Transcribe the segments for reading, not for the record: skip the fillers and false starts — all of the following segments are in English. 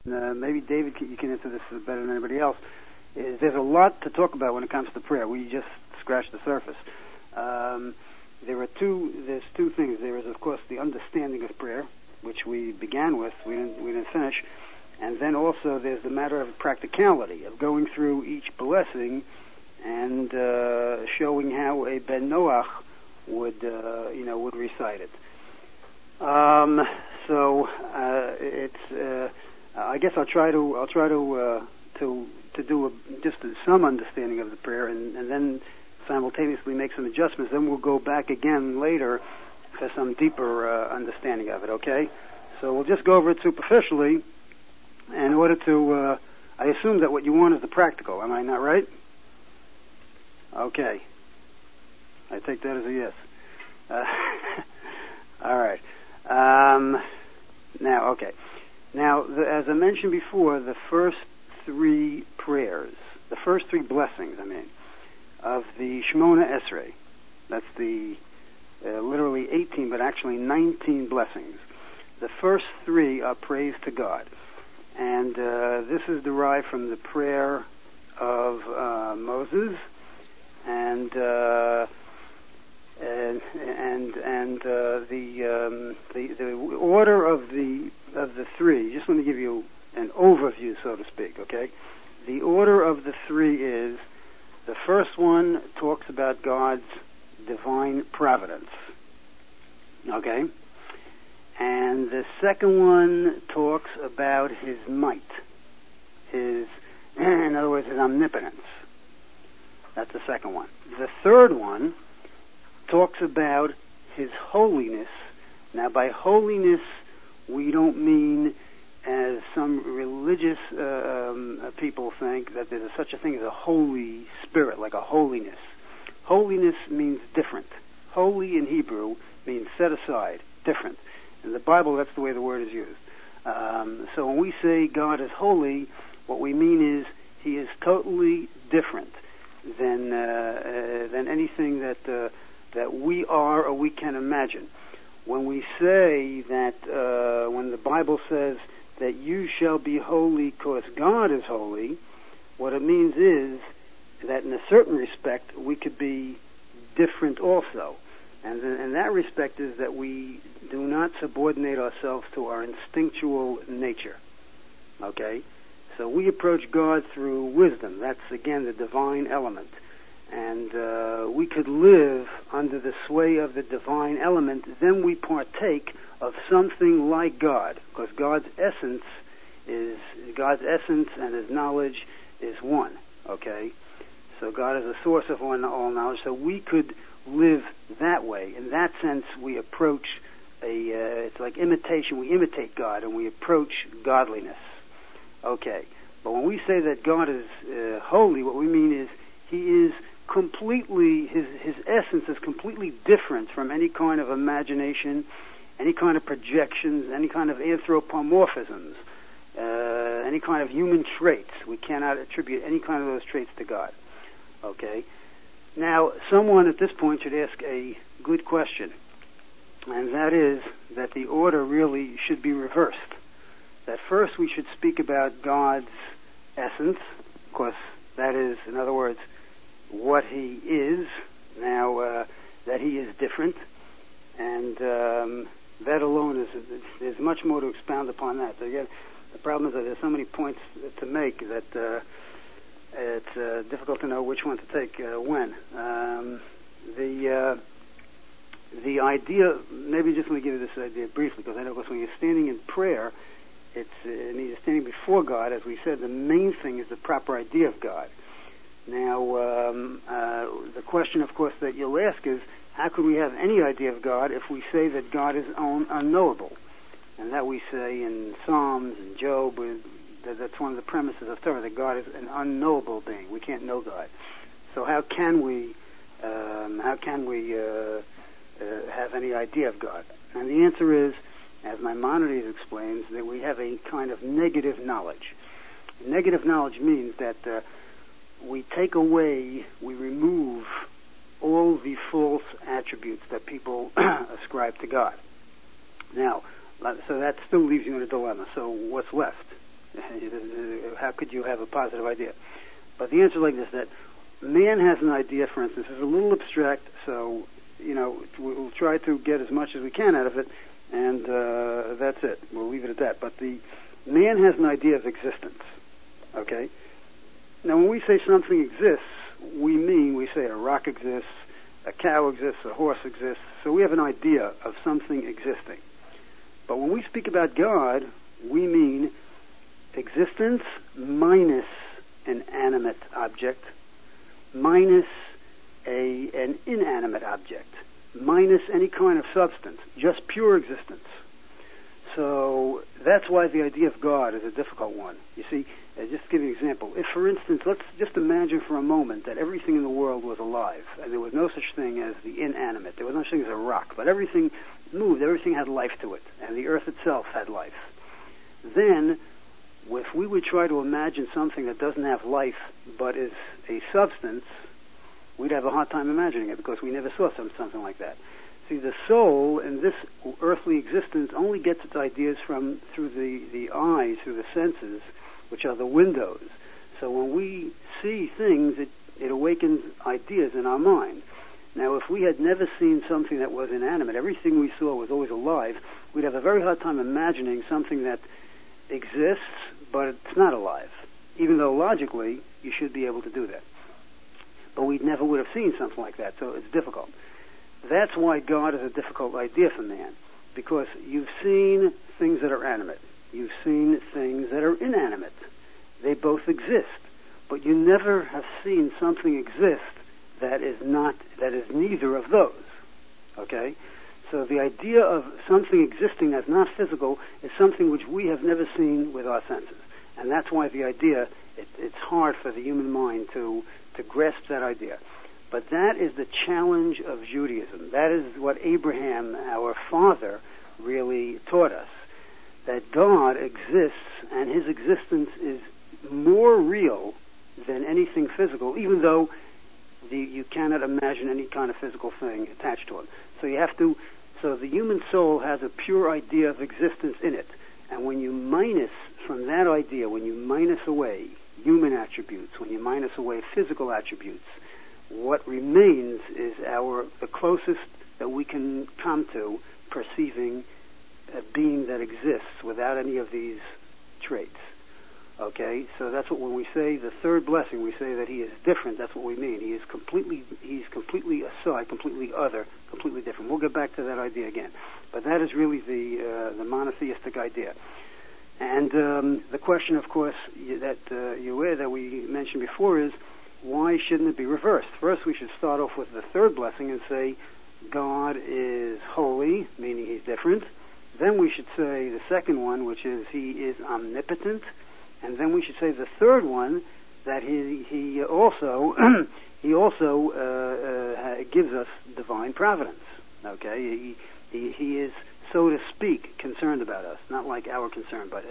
maybe David, you can answer this better than anybody else, is there's a lot to talk about when it comes to prayer. We just scratched the surface. There's two things. There is, of course, the understanding of prayer, which we began with. We didn't finish. And then also there's the matter of practicality, of going through each blessing and showing how a Ben Noach would recite it. I guess I'll try to do just some understanding of the prayer, and then simultaneously make some adjustments. Then we'll go back again later for some deeper understanding of it. Okay? So we'll just go over it superficially in order to. I assume that what you want is the practical. Am I not right? Okay. I take that as a yes. All right. Now, as I mentioned before, the first three blessings, of the Shemona Esrei, that's the literally 18, but actually 19 blessings. The first three are praise to God, and this is derived from the prayer of Moses, and the order of the three. Just want to give you an overview, so to speak. Okay, the order of the three is: the first one talks about God's divine providence. Okay, and the second one talks about His might, in other words, His omnipotence. That's the second one. The third one talks about His holiness. Now, by holiness, we don't mean, as some religious people think, that there's such a thing as a Holy Spirit, like a holiness. Holiness means different. Holy in Hebrew means set aside, different. In the Bible, that's the way the word is used. So when we say God is holy, what we mean is He is totally different than anything that we are or we can imagine. When we say that, when the Bible says that you shall be holy because God is holy, what it means is that in a certain respect we could be different also. And in that respect is that we do not subordinate ourselves to our instinctual nature. Okay? So we approach God through wisdom. That's, again, the divine element. And we could live under the sway of the divine element. Then we partake of something like God, because God's essence and His knowledge is one. Okay? So God is the source of all knowledge. So we could live that way. In that sense, we approach it's like imitation. We imitate God and we approach godliness. Okay. But when we say that God is holy, what we mean is He is completely, His essence is completely different from any kind of imagination, any kind of projections, any kind of anthropomorphisms, any kind of human traits. We cannot attribute any kind of those traits to God. Okay? Now, someone at this point should ask a good question, and that is that the order really should be reversed. That first we should speak about God's essence, of course, that is, in other words, what He is, now that He is different, and that alone there's much more to expound upon that. So again, the problem is that there's so many points to make that it's difficult to know which one to take when. The idea, maybe just let me give you this idea briefly, because I know when you're standing in prayer, you're standing before God. As we said, the main thing is the proper idea of God. Now, the question, of course, that you'll ask is, how could we have any idea of God if we say that God is unknowable? And that we say in Psalms and Job, that's one of the premises of Torah, that God is an unknowable being. We can't know God. So how can we have any idea of God? And the answer is, as Maimonides explains, that we have a kind of negative knowledge. Negative knowledge means that we remove all the false attributes that people ascribe to God. Now, so that still leaves you in a dilemma. So what's left? How could you have a positive idea? But the answer is like this, that man has an idea, for instance, is a little abstract, so, we'll try to get as much as we can out of it, and that's it. We'll leave it at that. But the man has an idea of existence, okay? Now, when we say something exists, we say a rock exists, a cow exists, a horse exists, so we have an idea of something existing. But when we speak about God, we mean existence minus an animate object, minus an inanimate object, minus any kind of substance, just pure existence. So that's why the idea of God is a difficult one. You see, just to give you an example, if, for instance, let's just imagine for a moment that everything in the world was alive, and there was no such thing as the inanimate, there was no such thing as a rock, but everything moved, everything had life to it, and the earth itself had life. Then, if we would try to imagine something that doesn't have life, but is a substance, we'd have a hard time imagining it, because we never saw something like that. See, the soul in this earthly existence only gets its ideas through the eyes, through the senses, which are the windows. So when we see things, it awakens ideas in our mind. Now, if we had never seen something that was inanimate, everything we saw was always alive, we'd have a very hard time imagining something that exists, but it's not alive, even though logically you should be able to do that. But we never would have seen something like that, so it's difficult. That's why God is a difficult idea for man, because you've seen things that are animate. You've seen things that are inanimate. They both exist, but you never have seen something exist that is neither of those. Okay? So the idea of something existing that's not physical is something which we have never seen with our senses. And that's why the idea, it's hard for the human mind to grasp that idea. But that is the challenge of Judaism. That is what Abraham, our father, really taught us. That God exists, and his existence is more real than anything physical, even though you cannot imagine any kind of physical thing attached to it. So the human soul has a pure idea of existence in it. And when you minus from that idea, when you minus away human attributes, when you minus away physical attributes, what remains is the closest that we can come to perceiving a being that exists without any of these traits. Okay, so that's what when we say the third blessing, we say that he is different. That's what we mean. He's completely aside, completely other, completely different. We'll get back to that idea again, but that is really the monotheistic idea. And the question, of course, that we mentioned before is, why shouldn't it be reversed? First, we should start off with the third blessing and say God is holy, meaning he's different. Then we should say the second one, which is he is omnipotent. And then we should say the third one, that he also gives us divine providence. Okay, he is, so to speak, concerned about us, not like our concern, but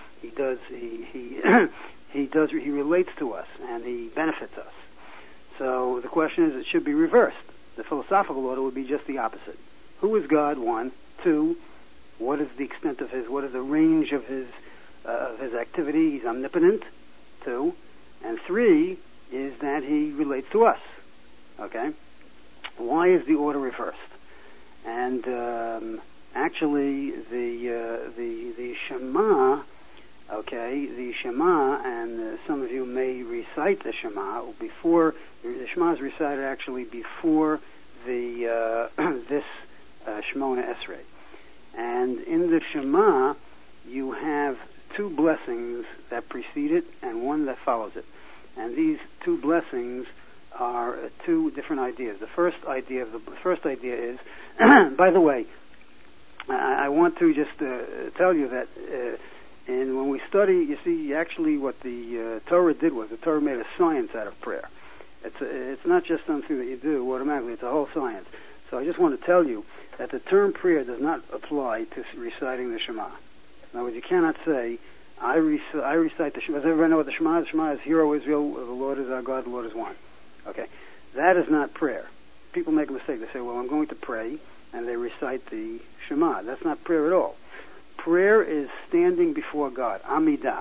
he relates to us and he benefits us. So the question is, it should be reversed. The philosophical order would be just the opposite. Who is God? 1. 2. What is the extent of what is the range of his activity? He's omnipotent. 2. And 3 is that he relates to us. Okay? Why is the order reversed? And actually, the Shema, okay, the Shema, and some of you may recite the Shema before. The Shema is recited actually before this Shemona Esrei. And in the Shema, you have 2 blessings that precede it and 1 that follows it. And these 2 blessings are 2 different ideas. The first idea is, by the way, I want to just tell you that and when we study, you see, actually what the Torah did was the Torah made a science out of prayer. It's not just something that you do automatically, it's a whole science. So I just want to tell you that the term prayer does not apply to reciting the Shema. In other words, you cannot say, I recite the Shema. Does everybody know what the Shema is? The Shema is, Hear, O Israel, the Lord is our God, the Lord is one. Okay. That is not prayer. People make a mistake. They say, well, I'm going to pray, and they recite the Shema. That's not prayer at all. Prayer is standing before God, Amidah. It's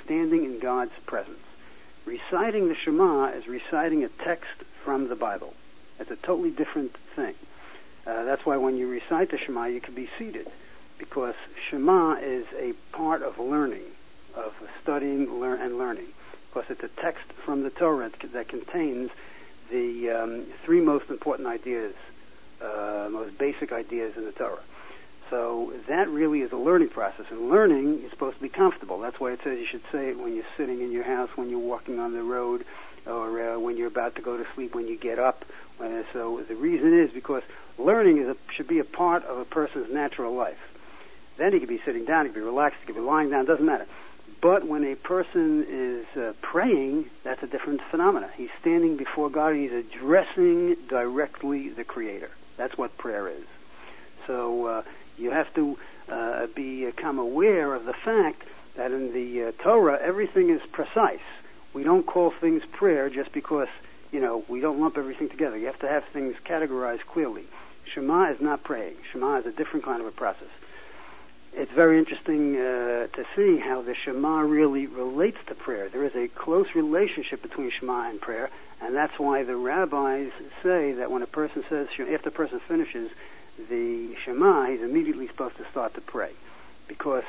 standing in God's presence. Reciting the Shema is reciting a text from the Bible. It's a totally different thing. That's why when you recite the Shema, you can be seated, because Shema is a part of learning, of studying and learning, because it's a text from the Torah that contains the three most important ideas, most basic ideas in the Torah. So that really is a learning process, and learning is supposed to be comfortable. That's why it says you should say it when you're sitting in your house, when you're walking on the road, or when you're about to go to sleep, when you get up. So the reason is because learning should be a part of a person's natural life. Then he could be sitting down, he could be relaxed, he could be lying down, doesn't matter. But when a person is praying, that's a different phenomenon. He's standing before God and he's addressing directly the Creator. That's what prayer is. So you have to become aware of the fact that in the Torah, everything is precise. We don't call things prayer just because, we don't lump everything together. You have to have things categorized clearly. Shema is not praying. Shema is a different kind of a process. It's very interesting to see how the Shema really relates to prayer. There is a close relationship between Shema and prayer, and that's why the rabbis say that when a person says, after a person finishes the Shema, he's immediately supposed to start to pray, because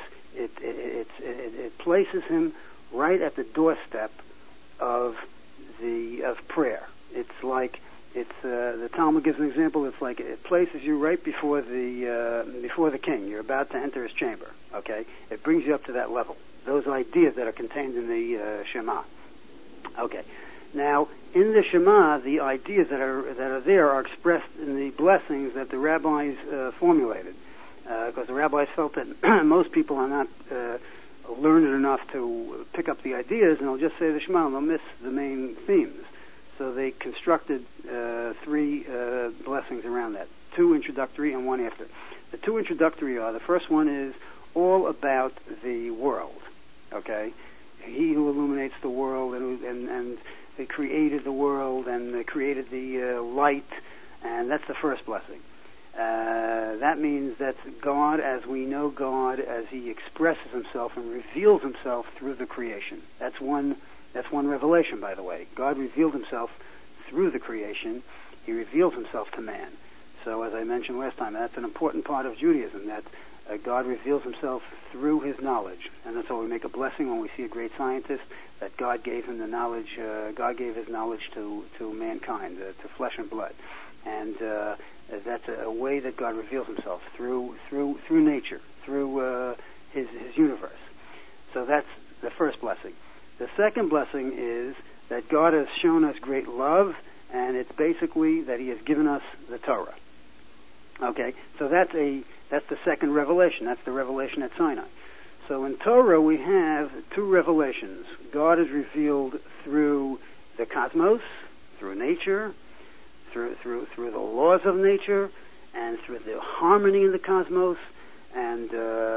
it places him right at the doorstep of prayer. It's like the Talmud gives an example. It's like it places you right before the king. You're about to enter his chamber. Okay, it brings you up to that level. Those ideas that are contained in the Shema. Okay, now in the Shema, the ideas that are there are expressed in the blessings that the rabbis formulated, because the rabbis felt that most people are not learned enough to pick up the ideas, and they'll just say the Shema and they'll miss the main themes. So they constructed three blessings around that, two introductory and one after. The two introductory are, the first one is all about the world, okay? He who illuminates the world and they created the world and they created the light, and that's the first blessing. That means that's God as we know God, as He expresses Himself and reveals Himself through the creation. That's one revelation, by the way. God revealed Himself through the creation. He reveals Himself to man. So, as I mentioned last time, that's an important part of Judaism, that God reveals Himself through His knowledge. And that's why we make a blessing when we see a great scientist, that God gave him the knowledge, God gave His knowledge to mankind, to flesh and blood. And that's a way that God reveals Himself through nature, through His universe. So that's the first blessing. The second blessing is that God has shown us great love, and it's basically that He has given us the Torah. Okay, so that's the second revelation. That's the revelation at Sinai. So in Torah we have two revelations. God is revealed through the cosmos, through nature, through the laws of nature, and through the harmony in the cosmos. And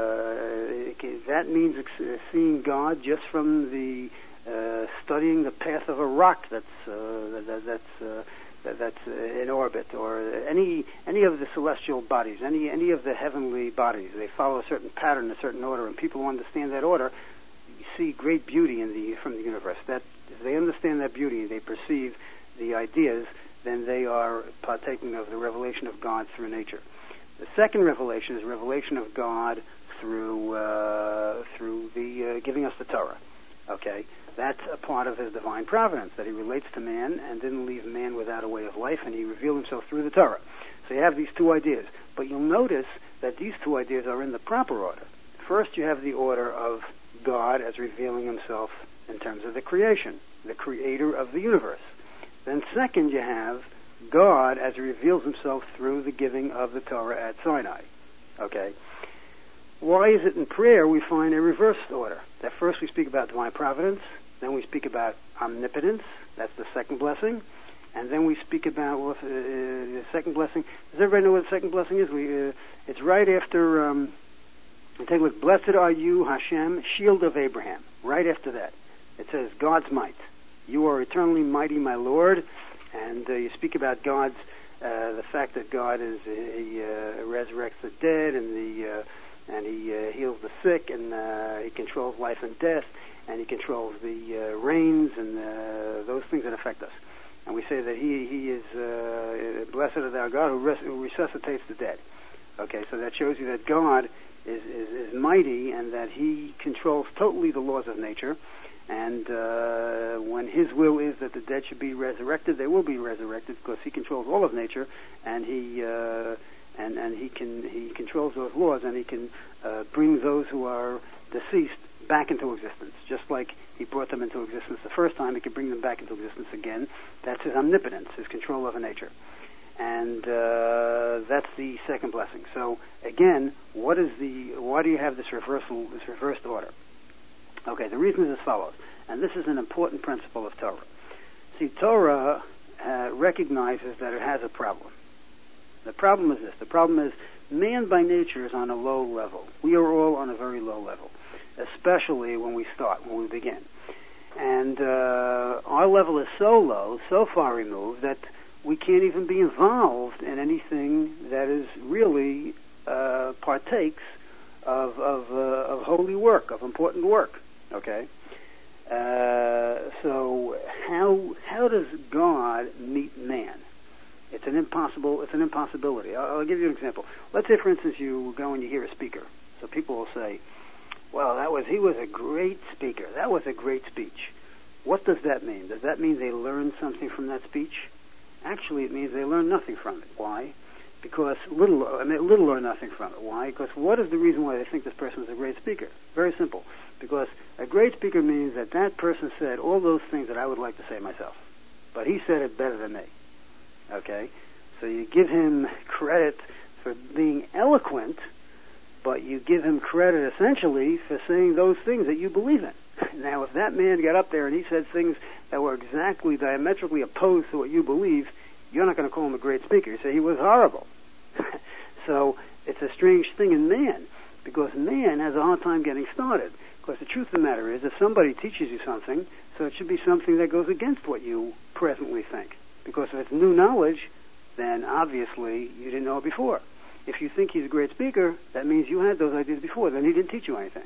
that means seeing God just from the studying the path of a rock that's in orbit, or any of the celestial bodies, any of the heavenly bodies. They follow a certain pattern, a certain order, and people who understand that order, you see great beauty from the universe. That if they understand that beauty, they perceive the ideas, then they are partaking of the revelation of God through nature. The second revelation is revelation of God through the giving us the Torah. Okay, that's a part of His divine providence, that He relates to man and didn't leave man without a way of life, and He revealed Himself through the Torah. So you have these two ideas, but you'll notice that these two ideas are in the proper order. First, you have the order of God as revealing Himself in terms of the creation, the creator of the universe. Then second, you have God as He reveals Himself through the giving of the Torah at Sinai. Okay? Why is it in prayer we find a reversed order? That first we speak about divine providence, then we speak about omnipotence, that's the second blessing, and then we speak about the second blessing. Does everybody know what the second blessing is? It's right after, take a look, blessed are you, Hashem, shield of Abraham. Right after that, it says, God's might. You are eternally mighty, my Lord. And you speak about God's, the fact that God is, He resurrects the dead, and He heals the sick, and He controls life and death. and he controls the rains and those things that affect us. And we say that he is blessed is our God who resuscitates the dead. Okay, so that shows you that God is mighty and that he controls totally the laws of nature. And when his will is that the dead should be resurrected, they will be resurrected because he controls all of nature, and he controls those laws, and he can bring those who are deceased back into existence. Just like he brought them into existence the first time, he can bring them back into existence again. That's his omnipotence, his control over nature. And that's the second blessing. So again, why do you have this reversed order? Okay, the reason is as follows, and this is an important principle of Torah. See, Torah recognizes that it has a problem. The problem is this. The problem is man by nature is on a low level. We are all on a very low level, especially when we begin. And our level is so low, so far removed, that we can't even be involved in anything that is really partakes of holy work, of important work. Okay, so how does God meet man? It's an impossibility. I'll give you an example. Let's say, for instance, you go and you hear a speaker. So people will say, "Well, he was a great speaker. That was a great speech." What does that mean? Does that mean they learned something from that speech? Actually, it means they learned nothing from it. Why? Because little or nothing from it. Why? Because what is the reason why they think this person is a great speaker? Very simple. Because a great speaker means that person said all those things that I would like to say myself. But he said it better than me. Okay? So you give him credit for being eloquent, but you give him credit essentially for saying those things that you believe in. Now, if that man got up there and he said things that were exactly diametrically opposed to what you believe, you're not going to call him a great speaker. You say he was horrible. So it's a strange thing in man, because man has a hard time getting started. Because the truth of the matter is, if somebody teaches you something, so it should be something that goes against what you presently think. Because if it's new knowledge, then obviously you didn't know it before. If you think he's a great speaker, that means you had those ideas before, then he didn't teach you anything.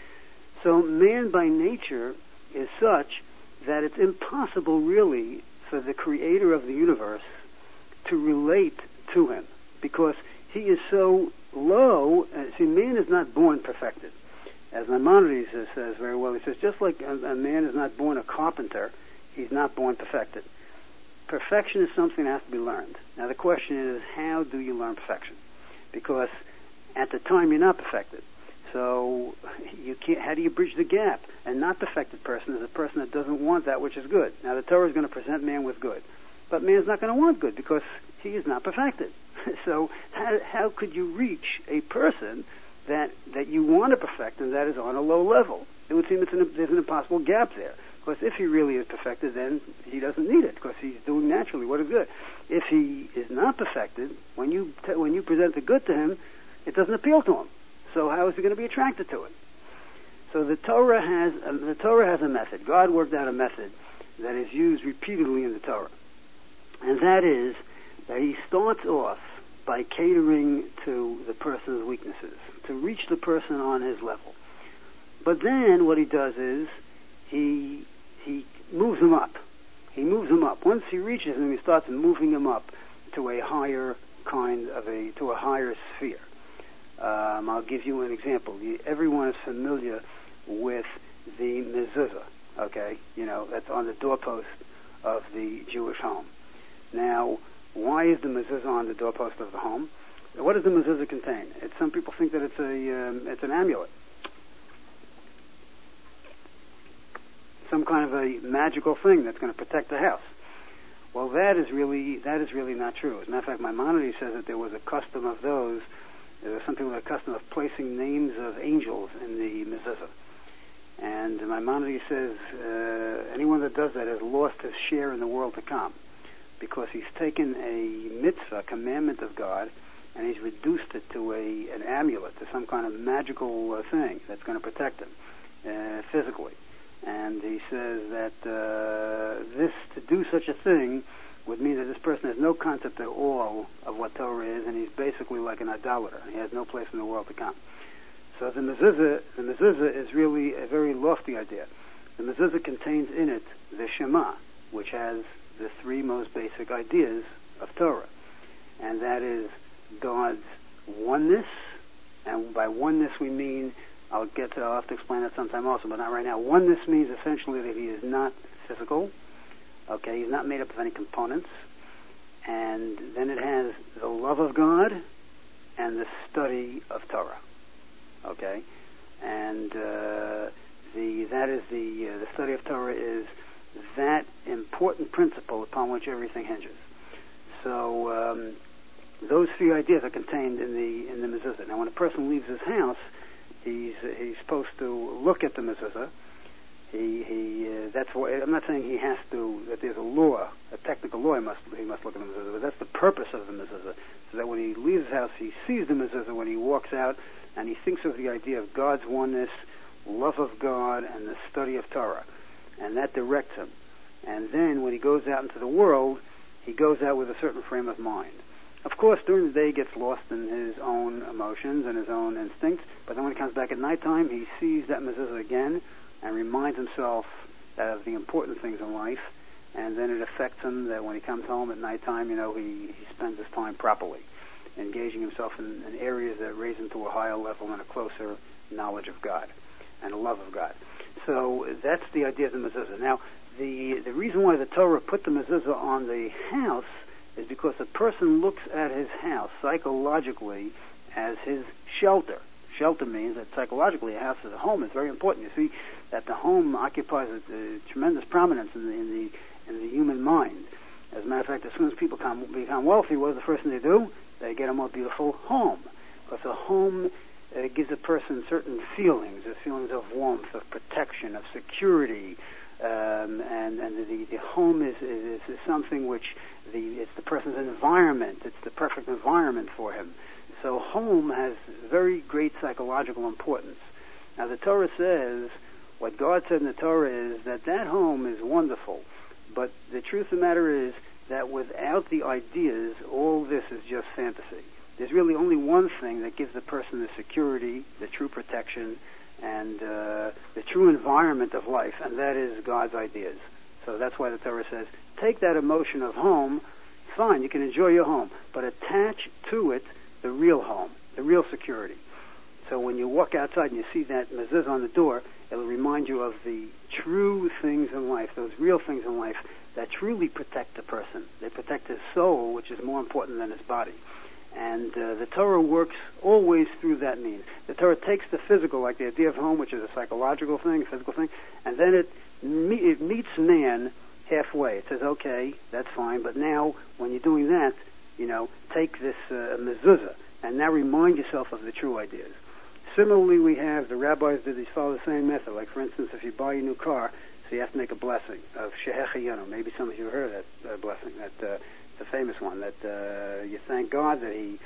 So man by nature is such that it's impossible really for the creator of the universe to relate to him, because he is so low. See, man is not born perfected. As Maimonides says very well, he says, just like a man is not born a carpenter, he's not born perfected. Perfection is something that has to be learned. Now the question is, how do you learn perfection? Because at the time you're not perfected. So you can't. How do you bridge the gap? A not perfected person is a person that doesn't want that which is good. Now the Torah is going to present man with good, but man's not going to want good because he is not perfected. So how could you reach a person that you want to perfect and that is on a low level? It would seem there's an impossible gap there. Because if he really is perfected, then he doesn't need it, because he's doing naturally what is good. If he is not perfected, when you present the good to him, it doesn't appeal to him. So how is he going to be attracted to it? So the Torah has a method. God worked out a method that is used repeatedly in the Torah, and that is that he starts off by catering to the person's weaknesses, to reach the person on his level. But then what he does is he moves him up. He moves him up. Once he reaches him, he starts moving him up to a higher to a higher sphere. I'll give you an example. Everyone is familiar with the mezuzah, okay? That's on the doorpost of the Jewish home. Now, why is the mezuzah on the doorpost of the home? What does the mezuzah contain? Some people think that it's an amulet. Some kind of a magical thing that's going to protect the house. Well, that is really not true. As a matter of fact, Maimonides says that there was a custom of those. There was something like a custom of placing names of angels in the mezuzah. And Maimonides says anyone that does that has lost his share in the world to come, because he's taken a mitzvah, commandment of God, and he's reduced it to an amulet, to some kind of magical thing that's going to protect him physically. And he says that to do such a thing would mean that this person has no concept at all of what Torah is, and he's basically like an idolater. He has no place in the world to come. So the mezuzah is really a very lofty idea. The mezuzah contains in it the Shema, which has the three most basic ideas of Torah, and that is God's oneness, and by oneness we mean, I'll have to explain that sometime also, but not right now. Oneness means essentially that he is not physical, okay, he's not made up of any components, and then it has the love of God and the study of Torah, okay, and the study of Torah is that important principle upon which everything hinges. So those three ideas are contained in the mezuzah. Now, when a person leaves his house, he's supposed to look at the mezuzah. That's why I'm not saying he has to. That there's a technical law he must look at the mezuzah, but that's the purpose of the mezuzah, so that when he leaves his house, he sees the mezuzah when he walks out, and he thinks of the idea of God's oneness, love of God, and the study of Torah, and that directs him. And then when he goes out into the world, he goes out with a certain frame of mind. Of course, during the day he gets lost in his own emotions and his own instincts, but then when he comes back at nighttime, he sees that mezuzah again and reminds himself of the important things in life, and then it affects him that when he comes home at nighttime, he spends his time properly, engaging himself in areas that raise him to a higher level and a closer knowledge of God and a love of God. So that's the idea of the mezuzah. Now, the reason why the Torah put the mezuzah on the house is because a person looks at his house psychologically as his shelter. Shelter means that psychologically a house as a home is very important. You see that the home occupies a tremendous prominence in the human mind. As a matter of fact, as soon as people become wealthy, what is the first thing they do? They get a more beautiful home. Because a home gives a person certain feelings of warmth, of protection, of security, and the home is something which it's the person's environment. It's the perfect environment for him. So home has very great psychological importance. Now the Torah says, what God said in the Torah is that home is wonderful, but the truth of the matter is that without the ideas, all this is just fantasy. There's really only one thing that gives the person the security, the true protection, and the true environment of life, and that is God's ideas. So that's why the Torah says, take that emotion of home, fine, you can enjoy your home, but attach to it the real home, the real security. So when you walk outside and you see that mezuzah on the door, it'll remind you of the true things in life, those real things in life that truly protect the person. They protect his soul, which is more important than his body. And the Torah works always through that means. The Torah takes the physical, like the idea of home, which is a psychological thing, a physical thing, and then it meets man halfway. It says, okay, that's fine, but now when you're doing that, take this mezuzah, and now remind yourself of the true ideas. Similarly, we have, the rabbis follow the same method. Like, for instance, if you buy a new car, so you have to make a blessing of Shehecheyanu. Maybe some of you have heard of that blessing, that the famous one, that you thank God that He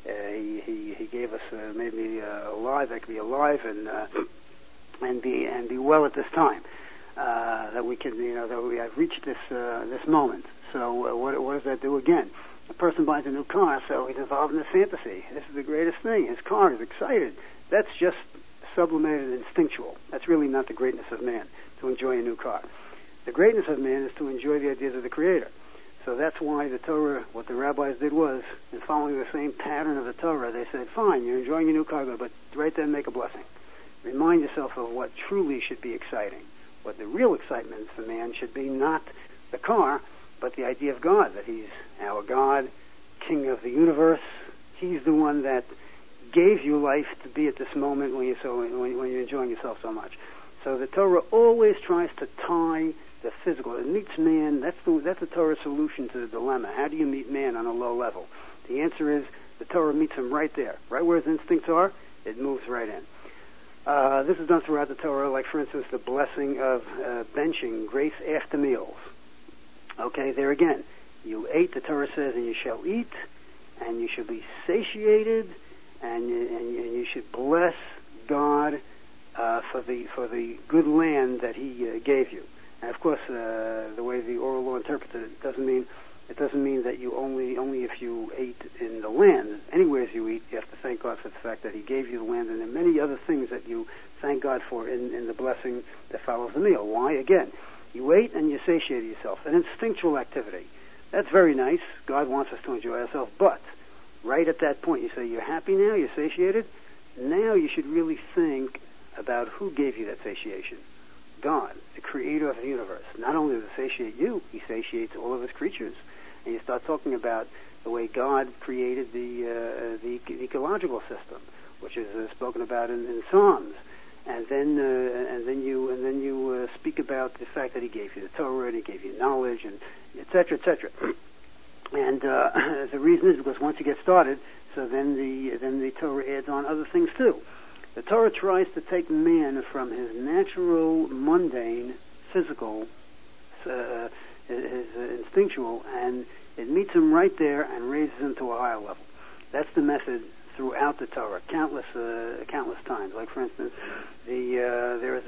gave us, made me alive, I could be alive and be well at this time. That we can, that we have reached this moment. So what does that do again? A person buys a new car, so he's involved in a fantasy. This is the greatest thing. His car is excited. That's just sublimated and instinctual. That's really not the greatness of man, to enjoy a new car. The greatness of man is to enjoy the ideas of the Creator. So that's why the Torah, what the rabbis did was, in following the same pattern of the Torah, they said, fine, you're enjoying your new car, but right then make a blessing. Remind yourself of what truly should be exciting. What the real excitement for man should be, not the car, but the idea of God, that He's our God, King of the universe. He's the one that gave you life to be at this moment when you're enjoying yourself so much. So the Torah always tries to tie the physical. It meets man. That's the Torah's solution to the dilemma. How do you meet man on a low level? The answer is the Torah meets him right there, right where his instincts are. It moves right in. This is done throughout the Torah, like, for instance, the blessing of benching grace after meals. Okay, there again, you ate, the Torah says, and you shall eat, and you shall be satiated, and you should bless God for the good land that He gave you. And of course, the way the oral law interprets it, it doesn't mean that you only if you ate in the land. Anywhere you eat, you have to thank God for the fact that He gave you the land, and there are many other things that you thank God for in the blessing that follows the meal. Why? Again, you ate and you satiated yourself. An instinctual activity. That's very nice. God wants us to enjoy ourselves. But right at that point, you say, you're happy now? You're satiated? Now you should really think about who gave you that satiation. God, the creator of the universe. Not only does he satiate you, he satiates all of his creatures. And you start talking about the way God created the ecological system, which is spoken about in Psalms. And then you speak about the fact that he gave you the Torah and he gave you knowledge and et cetera, et cetera. And the reason is because once you get started, so then the Torah adds on other things too. The Torah tries to take man from his natural, mundane, physical, his instinctual, and it meets him right there and raises him to a higher level. That's the method throughout the Torah, countless times. Like for instance, there's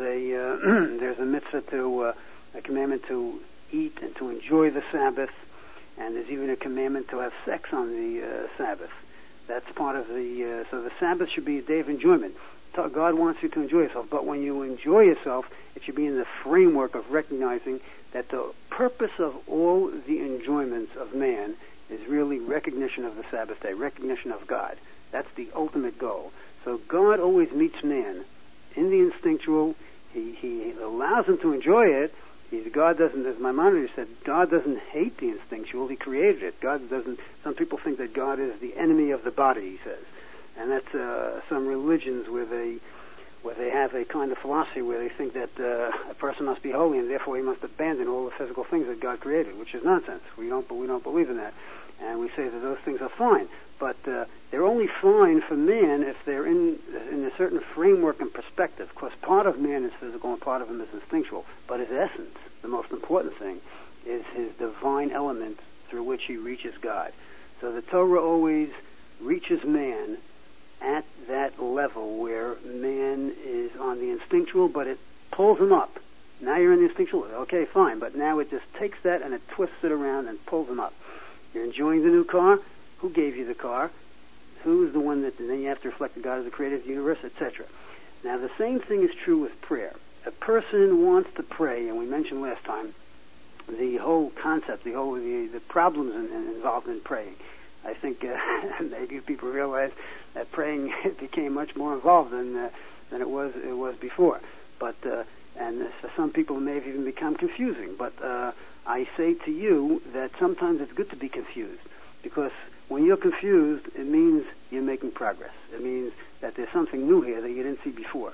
a mitzvah a commandment to eat and to enjoy the Sabbath, and there's even a commandment to have sex on the Sabbath. That's part of so the Sabbath should be a day of enjoyment. God wants you to enjoy yourself, but when you enjoy yourself, it should be in the framework of recognizing that the purpose of all the enjoyments of man is really recognition of the Sabbath day, recognition of God. That's the ultimate goal. So God always meets man in the instinctual. He allows him to enjoy it. God doesn't, as Maimonides said, God doesn't hate the instinctual. He created it. God doesn't. Some people think that God is the enemy of the body, he says. And that's some religions where they have a kind of philosophy where they think that a person must be holy and therefore he must abandon all the physical things that God created, which is nonsense. We don't believe in that, and we say that those things are fine. But they're only fine for man if they're in a certain framework and perspective. Because part of man is physical and part of him is instinctual. But his essence, the most important thing, is his divine element through which he reaches God. So the Torah always reaches man at that level where man is on the instinctual, but it pulls him up. Now you're in the instinctual. Okay, fine. But now it just takes that and it twists it around and pulls him up. You're enjoying the new car. Who gave you the car? Who's the one that... And then you have to reflect the God of the creator of the universe, etc. Now, the same thing is true with prayer. A person wants to pray, and we mentioned last time the whole concept, the problems involved in praying. I think maybe people realize that praying became much more involved than it was before. But and for some people, it may have even become confusing. But I say to you that sometimes it's good to be confused, because when you're confused, it means you're making progress. It means that there's something new here that you didn't see before.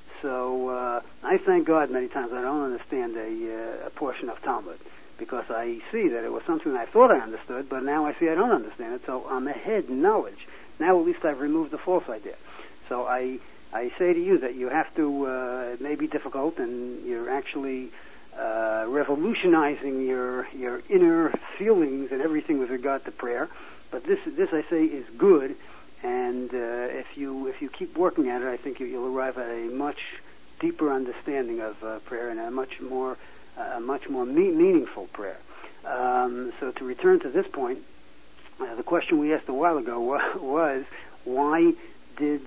So I thank God many times I don't understand a portion of Talmud, because I see that it was something I thought I understood, but now I see I don't understand it, so I'm ahead in knowledge. Now at least I've removed the false idea. So I say to you that you have to, it may be difficult, and you're actually revolutionizing your inner feelings and everything with regard to prayer. But this I say is good, and if you keep working at it, I think you'll arrive at a much deeper understanding of prayer and a much more meaningful prayer. So to return to this point, the question we asked a while ago was why is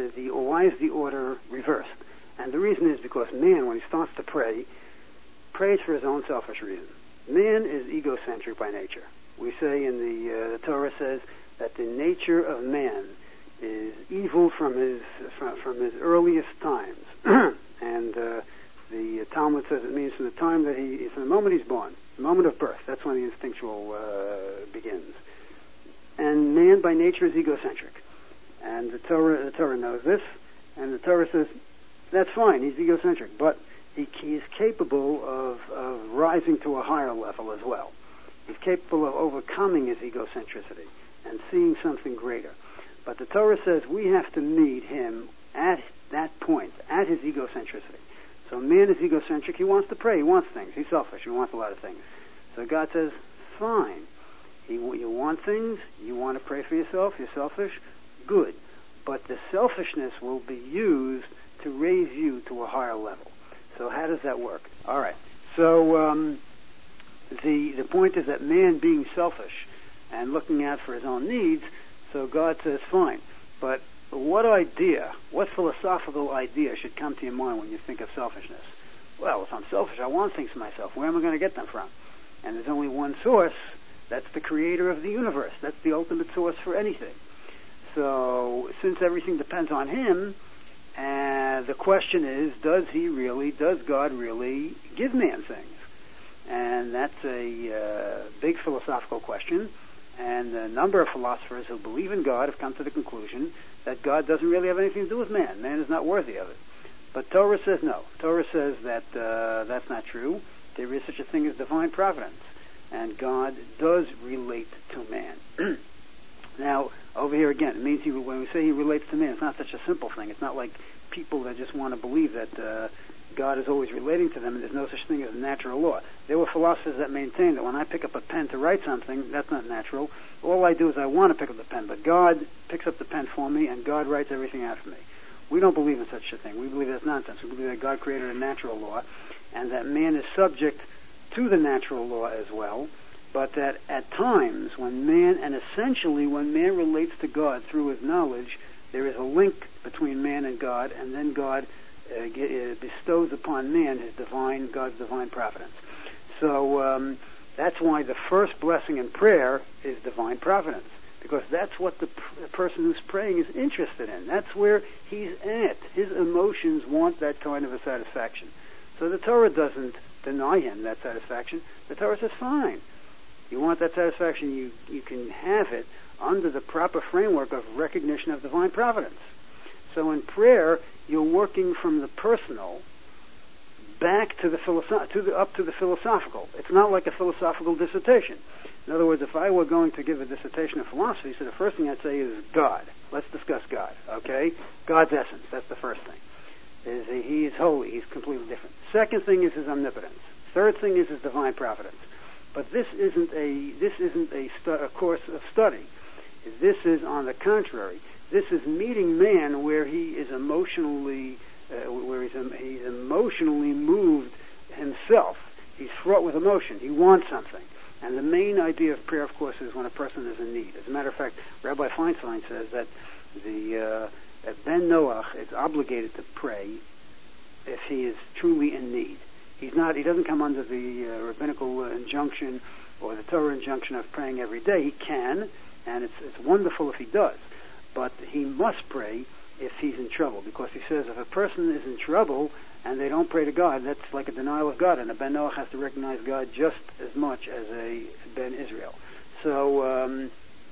the order reversed? And the reason is because man, when he starts to pray, prays for his own selfish reason. Man is egocentric by nature. We say in the Torah says that the nature of man is evil from his earliest times, and the Talmud says it means from the moment he's born, the moment of birth. That's when the instinctual begins. And man by nature is egocentric, and the Torah knows this, and the Torah says that's fine. He's egocentric, but he is capable of rising to a higher level as well. He's capable of overcoming his egocentricity and seeing something greater. But the Torah says we have to meet him at that point, at his egocentricity. So man is egocentric. He wants to pray. He wants things. He's selfish. He wants a lot of things. So God says, fine. You want things. You want to pray for yourself. You're selfish. Good. But the selfishness will be used to raise you to a higher level. So how does that work? All right. So the point is that man being selfish and looking out for his own needs, so God says, fine. But what philosophical idea should come to your mind when you think of selfishness? Well, if I'm selfish, I want things for myself. Where am I going to get them from? And there's only one source. That's the creator of the universe. That's the ultimate source for anything. So, since everything depends on him, the question is, does God really give man things? And that's a big philosophical question. And a number of philosophers who believe in God have come to the conclusion that God doesn't really have anything to do with man. Man is not worthy of it. But Torah says no. Torah says that that's not true. There is such a thing as divine providence. And God does relate to man. Now, over here again, it means when we say he relates to man, it's not such a simple thing. It's not like people that just want to believe that God is always relating to them and there's no such thing as a natural law. There were philosophers that maintained that when I pick up a pen to write something, that's not natural. All I do is I want to pick up the pen, but God picks up the pen for me and God writes everything out for me. We don't believe in such a thing. We believe that's nonsense. We believe that God created a natural law and that man is subject to the natural law as well, but that at times when man relates to God through his knowledge, there is a link between man and God, and then God bestows upon man God's divine providence. So that's why the first blessing in prayer is divine providence, because that's what the person who's praying is interested in. That's where he's at. His emotions want that kind of a satisfaction. So the Torah doesn't deny him that satisfaction. The Torah says, fine. You want that satisfaction, you can have it under the proper framework of recognition of divine providence. So in prayer, you're working from the personal back to the up to the philosophical. It's not like a philosophical dissertation. In other words, if I were going to give a dissertation of philosophy, so the first thing I'd say is God. Let's discuss God, okay? God's essence, that's the first thing. He is holy, he's completely different. Second thing is his omnipotence. Third thing is his divine providence. But this isn't a course of study. This is, on the contrary, this is meeting man where he is emotionally, he's emotionally moved himself. He's fraught with emotion. He wants something. And the main idea of prayer, of course, is when a person is in need. As a matter of fact, Rabbi Feinstein says that that Ben Noach is obligated to pray if he is truly in need. He doesn't come under the rabbinical injunction or the Torah injunction of praying every day. He can, and it's wonderful if he does. But he must pray if he's in trouble, because he says if a person is in trouble and they don't pray to God, that's like a denial of God, and a Ben Noach has to recognize God just as much as a Ben Israel. So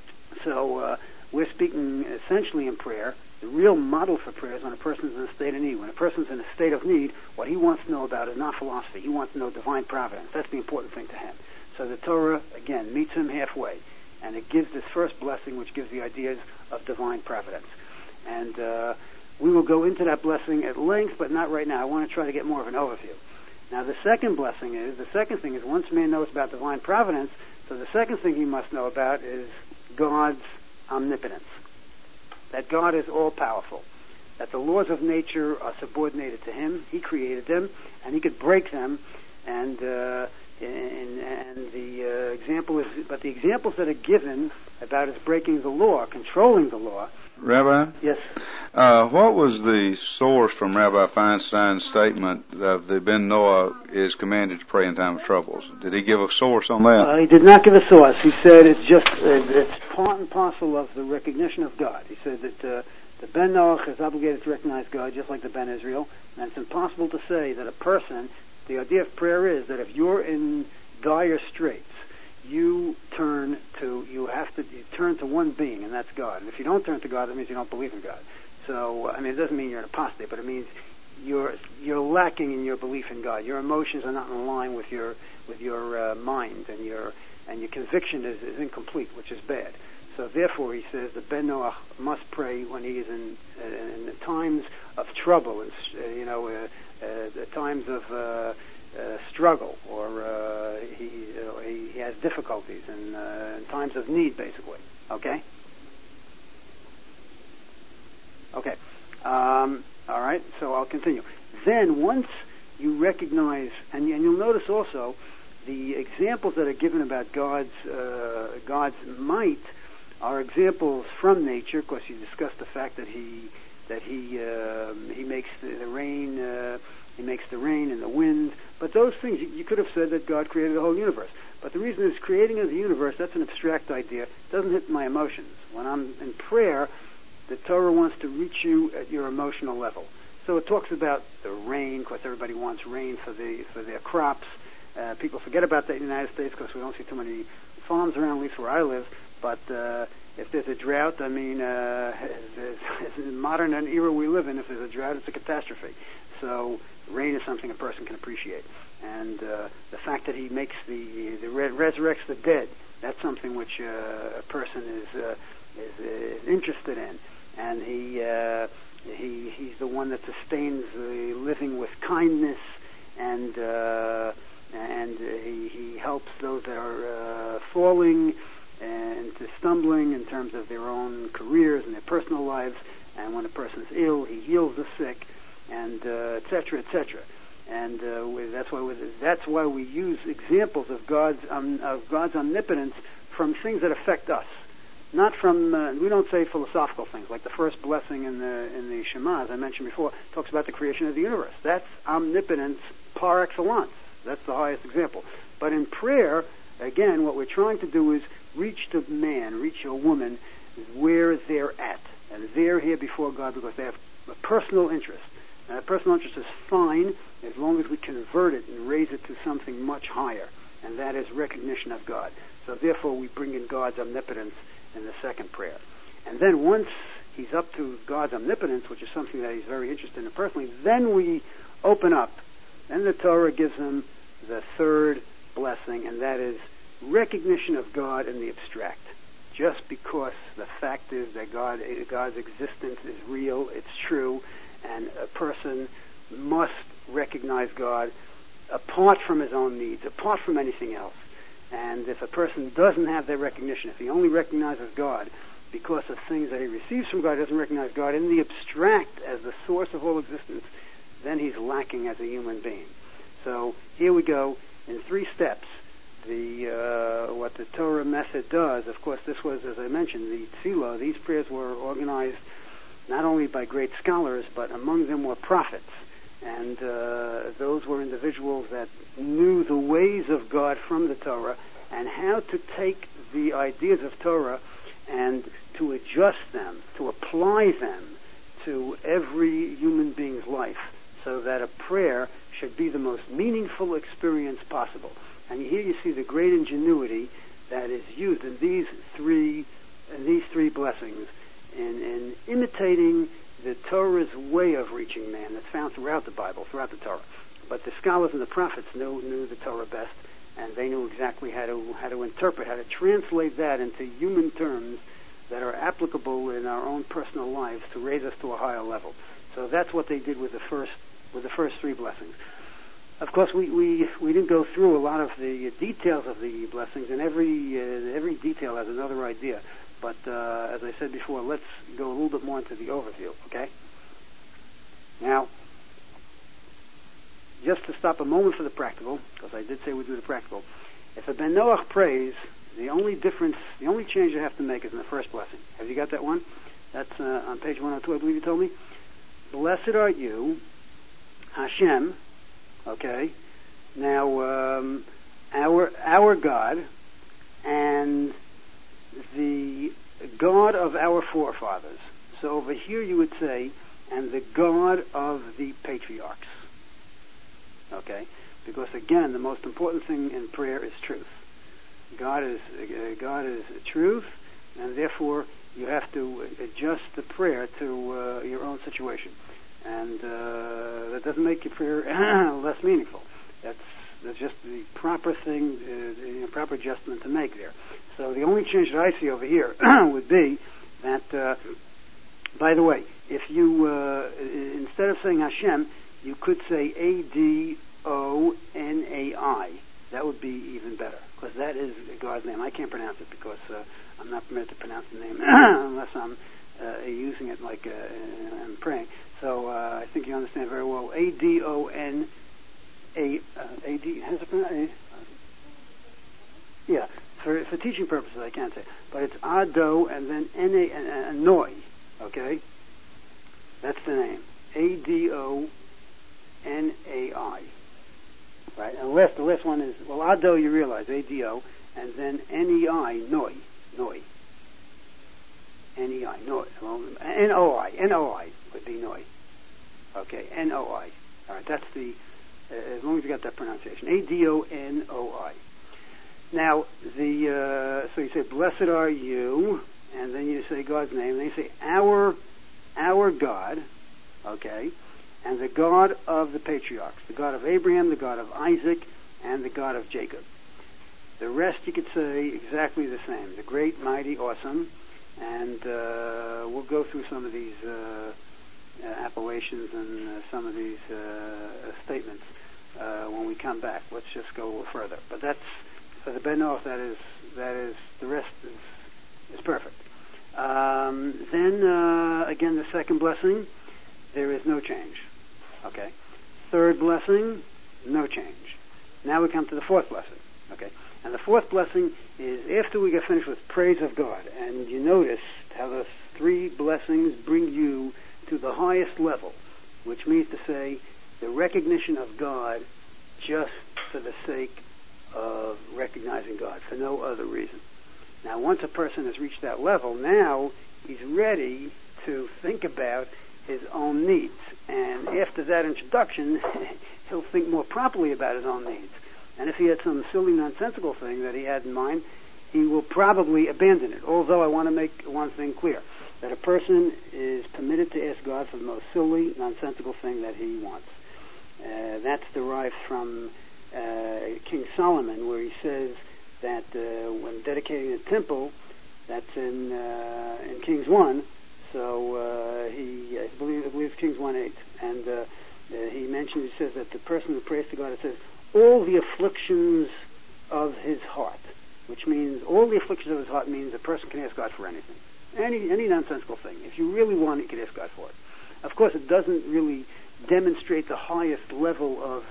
we're speaking essentially in prayer. The real model for prayer is when a person's in a state of need. When a person's in a state of need, what he wants to know about is not philosophy. He wants to know divine providence. That's the important thing to him. So the Torah, again, meets him halfway. And it gives this first blessing, which gives the ideas of divine providence. And we will go into that blessing at length, but not right now. I want to try to get more of an overview. Now, the second thing is, once man knows about divine providence, so the second thing he must know about is God's omnipotence. That God is all-powerful. That the laws of nature are subordinated to him. He created them, and he could break them. And the example is, but the examples that are given about his breaking the law, controlling the law. Rabbi? Yes. What was the source from Rabbi Feinstein's statement of the Ben Noah is commanded to pray in time of troubles? Did he give a source on that? He did not give a source. He said it's part and parcel of the recognition of God. He said that the Ben Noach is obligated to recognize God just like the Ben Israel, and it's impossible to say that a person, the idea of prayer is that if you're in dire straits, you turn to one being, and that's God. And if you don't turn to God, that means you don't believe in God. So, it doesn't mean you're an apostate, but it means you're lacking in your belief in God. Your emotions are not in line with your mind, and your conviction is incomplete, which is bad. So therefore, he says that Ben Noach must pray when he is in the times of trouble, and the times of struggle, or he has difficulties, and in times of need, basically. Okay. Okay. All right. So I'll continue. Then once you recognize, and you'll notice also the examples that are given about God's might are examples from nature. Of course, you discussed the fact that he makes the rain, he makes the rain and the wind. But those things, you could have said that God created the whole universe. But the reason is creating of the universe, that's an abstract idea. It doesn't hit my emotions. When I'm in prayer, the Torah wants to reach you at your emotional level. So it talks about the rain. Of course, everybody wants rain for their crops. People forget about that in the United States because we don't see too many farms around, at least where I live. But if there's a drought, I mean, in modern era we live in, if there's a drought, it's a catastrophe. So rain is something a person can appreciate. And the fact that he makes resurrects the dead, that's something which a person is interested in. And he's the one that sustains the living with kindness, and he helps those that are falling and stumbling in terms of their own careers and their personal lives. And when a person's ill, he heals the sick, and et cetera, et cetera. And that's why we use examples of God's omnipotence from things that affect us, not from. We don't say philosophical things like the first blessing in the Shema, as I mentioned before, talks about the creation of the universe. That's omnipotence par excellence. That's the highest example. But in prayer, again, what we're trying to do is reach the man, reach a woman where they're at, and they're here before God because they have a personal interest. And that personal interest is fine as long as we convert it and raise it to something much higher, and that is recognition of God. So therefore we bring in God's omnipotence in the second prayer. And then once he's up to God's omnipotence, which is something that he's very interested in personally, then we open up. Then the Torah gives him the third blessing, and that is recognition of God in the abstract. Just because the fact is that God's existence is real, it's true, and a person must recognize God apart from his own needs, apart from anything else. And if a person doesn't have that recognition, if he only recognizes God because of things that he receives from God, doesn't recognize God in the abstract as the source of all existence, then he's lacking as a human being. So here we go in 3 steps. What the Torah method does, of course, this was, as I mentioned, the tefillah. These prayers were organized not only by great scholars, but among them were prophets. And those were individuals that knew the ways of God from the Torah and how to take the ideas of Torah and to adjust them, to apply them to every human being's life so that a prayer should be the most meaningful experience possible. And here you see the great ingenuity that is used in these three blessings in imitating the Torah's way of reaching man that's found throughout the Bible, throughout the Torah. But the scholars and the prophets knew the Torah best, and they knew exactly how to interpret, how to translate that into human terms that are applicable in our own personal lives to raise us to a higher level. So that's what they did with the first 3 blessings. Of course, we didn't go through a lot of the details of the blessings, and every detail has another idea. But as I said before, let's go a little bit more into the overview, okay? Now, just to stop a moment for the practical, because I did say we'd do the practical, if a Ben Noach prays, the only change you have to make is in the first blessing. Have you got that one? That's on page 102, I believe you told me. Blessed are you, Hashem, okay? Now, our God and the God of our forefathers. So over here you would say, and the God of the patriarchs. Okay? Because again, the most important thing in prayer is truth. God is truth, and therefore you have to adjust the prayer to your own situation. And that doesn't make your prayer less meaningful. That's just the proper thing, the proper adjustment to make there. So the only change that I see over here would be that, by the way, if you, instead of saying Hashem, you could say Adonai. That would be even better, because that is God's name. I can't pronounce it because I'm not permitted to pronounce the name unless I'm using it like I'm praying. So I think you understand very well. Adonai. Has it pronounced? Yeah. For teaching purposes, I can't say. But it's Ado and then Noi. Okay? That's the name. Adonai. Right? And the last one is, well, Ado, you realize, Ado, and then Nei, Noi. Noi. Nei, Noi. Well, Noi would be Noi. Okay, Noi. All right, that's the, as long as you got that pronunciation. Adonai. Now, so you say, blessed are you, and then you say God's name, and then you say, our God, okay, and the God of the patriarchs, the God of Abraham, the God of Isaac, and the God of Jacob. The rest you could say exactly the same. The great, mighty, awesome, and we'll go through some of these appellations and some of these statements when we come back. Let's just go a little further. But that's, for the Ben Noach, that is, the rest is perfect. Then, again, the second blessing, there is no change. Okay. Third blessing, no change. Now we come to the fourth blessing. Okay. And the fourth blessing is after we get finished with praise of God. And you notice how those three blessings bring you to the highest level, which means to say the recognition of God just for the sake of recognizing God, for no other reason. Now, once a person has reached that level, now he's ready to think about his own needs. And after that introduction, he'll think more properly about his own needs. And if he had some silly, nonsensical thing that he had in mind, he will probably abandon it. Although I want to make one thing clear, that a person is permitted to ask God for the most silly, nonsensical thing that he wants. That's derived from King Solomon, where he says that when dedicating the temple, that's in Kings 1, so I believe Kings 1:8, and he says that the person who prays to God, it says, all the afflictions of his heart, which means all the afflictions of his heart means a person can ask God for anything. Any nonsensical thing. If you really want it, you can ask God for it. Of course, it doesn't really demonstrate the highest level of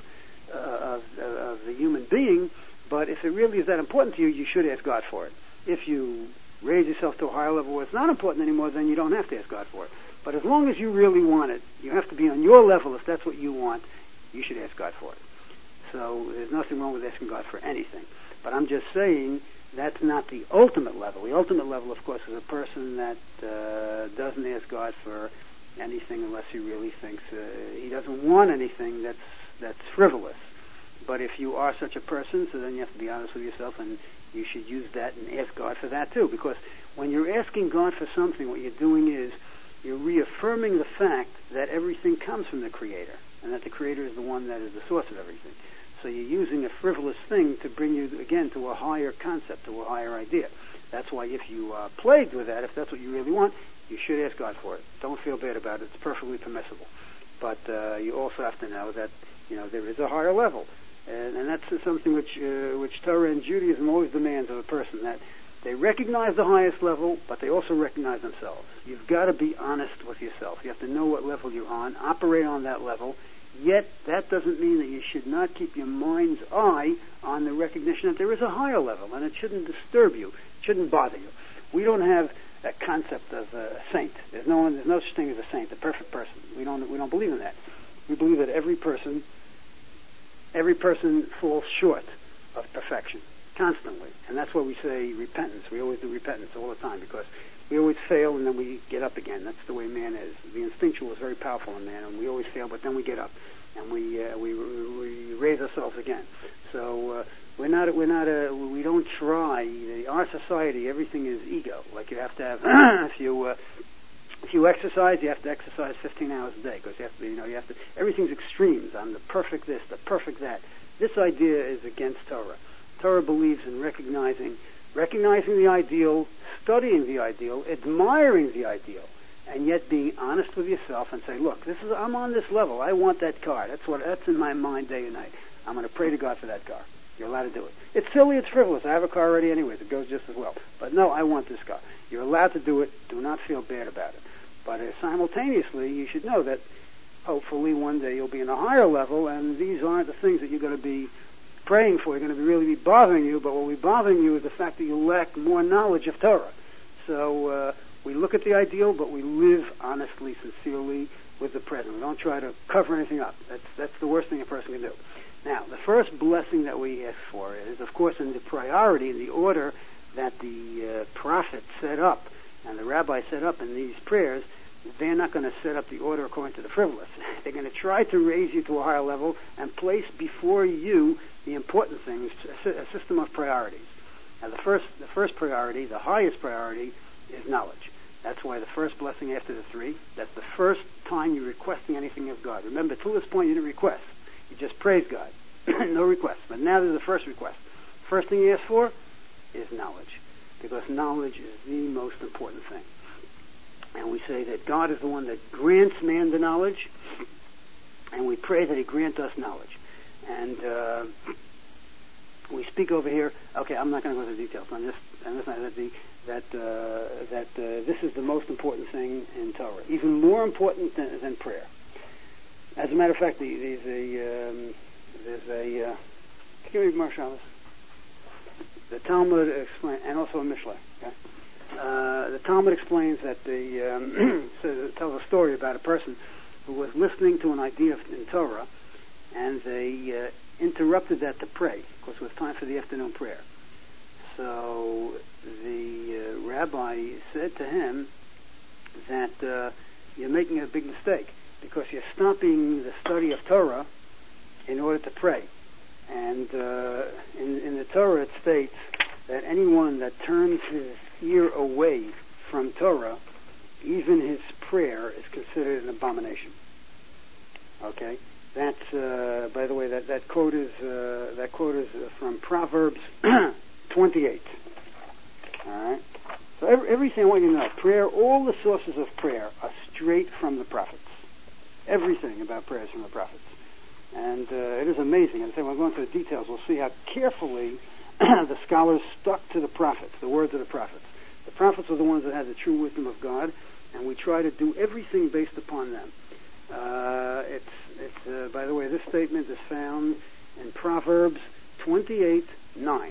the human being, but if it really is that important to you, you should ask God for it. If you raise yourself to a higher level where it's not important anymore, then you don't have to ask God for it. But as long as you really want it, you have to be on your level. If that's what you want, you should ask God for it. So there's nothing wrong with asking God for anything. But I'm just saying that's not the ultimate level. The ultimate level, of course, is a person that doesn't ask God for anything unless he really thinks he doesn't want anything that's frivolous. But if you are such a person, so then you have to be honest with yourself, and you should use that and ask God for that too. Because when you're asking God for something, what you're doing is you're reaffirming the fact that everything comes from the Creator, and that the Creator is the one that is the source of everything. So you're using a frivolous thing to bring you, again, to a higher concept, to a higher idea. That's why if you are plagued with that, if that's what you really want, you should ask God for it. Don't feel bad about it. It's perfectly permissible. But you also have to know that, there is a higher level. And that's something which Torah and Judaism always demands of a person, that they recognize the highest level, but they also recognize themselves. You've got to be honest with yourself. You have to know what level you're on, operate on that level. Yet that doesn't mean that you should not keep your mind's eye on the recognition that there is a higher level, and it shouldn't disturb you, it shouldn't bother you. We don't have a concept of a saint. There's no such thing as a saint, a perfect person. We don't believe in that. We believe that every person falls short of perfection constantly, and that's why we say repentance. We always do repentance all the time, because we always fail and then we get up again. That's the way man is. The instinctual is very powerful in man, and we always fail, but then we get up and we raise ourselves again. So we don't try. Our society, everything is ego. Like you have to have if you exercise, you have to exercise 15 hours a day, because you have to. Everything's extremes. I'm the perfect this, the perfect that. This idea is against Torah. Torah believes in recognizing the ideal, studying the ideal, admiring the ideal, and yet being honest with yourself and say, look, I'm on this level. I want that car. That's in my mind day and night. I'm going to pray to God for that car. You're allowed to do it. It's silly, it's frivolous. I have a car already anyways. It goes just as well. But no, I want this car. You're allowed to do it. Do not feel bad about it. But simultaneously, you should know that hopefully one day you'll be in a higher level, and these aren't the things that you're going to be praying for are going to really be bothering you, but what will be bothering you is the fact that you lack more knowledge of Torah. So we look at the ideal, but we live honestly, sincerely with the present. We don't try to cover anything up. That's the worst thing a person can do. Now, the first blessing that we ask for is, of course, in the priority, in the order that the prophet set up and the rabbi set up in these prayers. They're not going to set up the order according to the frivolous. They're going to try to raise you to a higher level and place before you the important things, a system of priorities. Now, the first priority, the highest priority, is knowledge. That's why the first blessing after the three, that's the first time you're requesting anything of God. Remember, till this point you didn't request. You just praise God. No request. But now there's the first request. First thing you ask for is knowledge, because knowledge is the most important thing. And we say that God is the one that grants man the knowledge, and we pray that he grant us knowledge. And we speak over here. Okay, I'm not going to go into the details on this. This is the most important thing in Torah, even more important than prayer. As a matter of fact, there's a give me more Shabbos. The Talmud explains, and also a Mishlei. Okay? The Talmud explains that it tells a story about a person who was listening to an idea in Torah, and they interrupted that to pray, because it was time for the afternoon prayer. So the rabbi said to him that you're making a big mistake, because you're stopping the study of Torah in order to pray. And in the Torah it states that anyone that turns his ear away from Torah, even his prayer is considered an abomination. Okay, that's by the way that quote is from Proverbs 28. All right. So everything I want you to know, prayer, all the sources of prayer are straight from the prophets. Everything about prayer is from the prophets. And it is amazing. And so when we go into the details, we'll see how carefully the scholars stuck to the prophets, the words of the prophets. The prophets were the ones that had the true wisdom of God, and we try to do everything based upon them. By the way, this statement is found in Proverbs 28:9.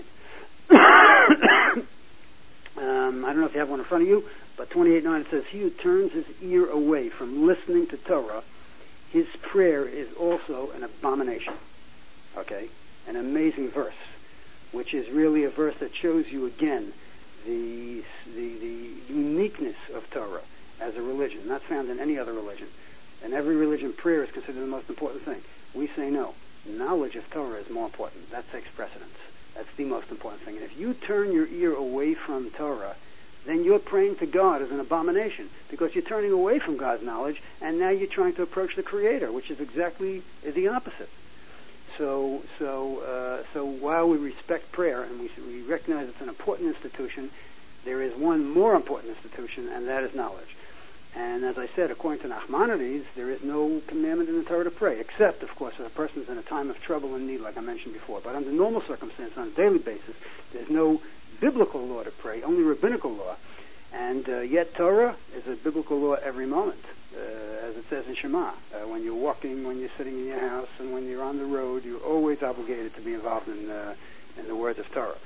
I don't know if you have one in front of you, but 28:9 it says, "He who turns his ear away from listening to Torah, his prayer is also an abomination." Okay? An amazing verse, which is really a verse that shows you again the uniqueness of Torah as a religion, not found in any other religion. In every religion, prayer is considered the most important thing. We say no. Knowledge of Torah is more important. That takes precedence. That's the most important thing. And if you turn your ear away from Torah, then you're praying to God as an abomination, because you're turning away from God's knowledge, and now you're trying to approach the Creator, which is exactly the opposite. So while we respect prayer and we recognize it's an important institution, there is one more important institution, and that is knowledge. And as I said, according to Nachmanides, there is no commandment in the Torah to pray, except, of course, if a person is in a time of trouble and need, like I mentioned before. But under normal circumstances, on a daily basis, there's no biblical law to pray, only rabbinical law. And yet Torah is a biblical law every moment, as it says in Shema. When you're walking, when you're sitting in your house, and when you're on the road, you're always obligated to be involved in the words of Torah.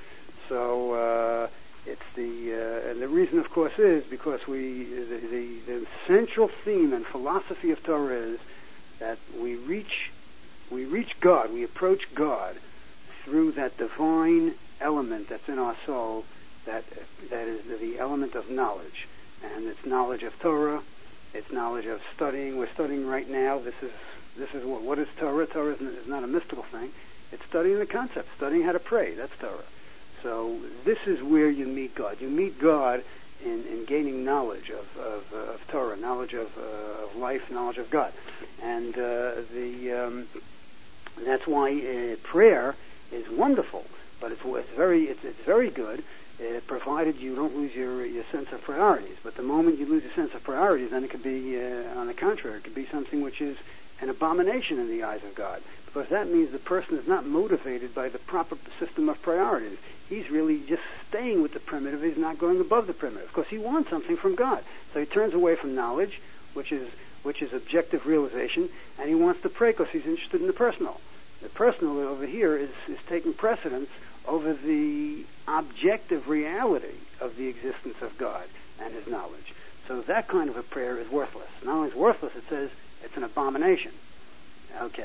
So and the reason, of course, is because the central theme and philosophy of Torah is that we reach God, we approach God through that divine element that's in our soul, that is the element of knowledge. And it's knowledge of Torah, it's knowledge of studying. We're studying right now. This is what is Torah. Torah is not a mystical thing. It's studying the concept, studying how to pray. That's Torah. So this is where you meet God. You meet God in gaining knowledge of Torah, knowledge of life, knowledge of God. And that's why prayer is wonderful, but it's very good, provided you don't lose your sense of priorities. But the moment you lose your sense of priorities, then it could be, on the contrary, it could be something which is an abomination in the eyes of God, because that means the person is not motivated by the proper system of priorities. He's really just staying with the primitive. He's not going above the primitive, because he wants something from God. So he turns away from knowledge, which is objective realization, and he wants to pray because he's interested in the personal. The personal over here is taking precedence over the objective reality of the existence of God and His knowledge. So that kind of a prayer is worthless. Not only is worthless, it says it's an abomination. Okay.